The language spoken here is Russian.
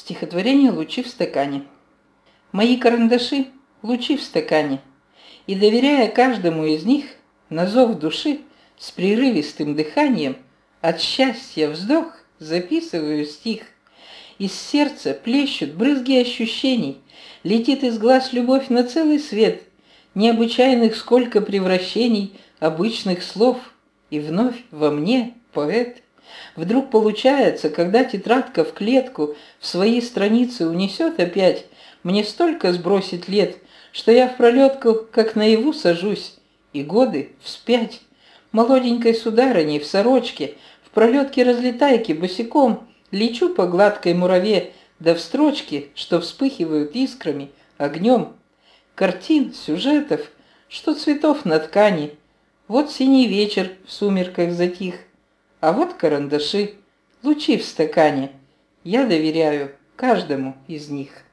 Стихотворение «Лучи в стакане». Мои карандаши – лучи в стакане, и, доверяя каждому из них, на зов души с прерывистым дыханием, от счастья вздох записываю стих. Из сердца плещут брызги ощущений, летит из глаз любовь на целый свет, необычайных сколько превращений обычных слов, и вновь во мне поэт. Вдруг получается, когда тетрадка в клетку в свои страницы унесет опять, мне столько сбросить лет, что я в пролетку, как наяву, сажусь, и годы вспять. Молоденькой сударыней в сорочке, в пролетке разлетайки босиком, лечу по гладкой мураве, да в строчки, что вспыхивают искрами, огнем. Картин, сюжетов, что цветов на ткани. Вот синий вечер в сумерках затих, а вот карандаши, лучи в стакане. Я доверяю каждому из них.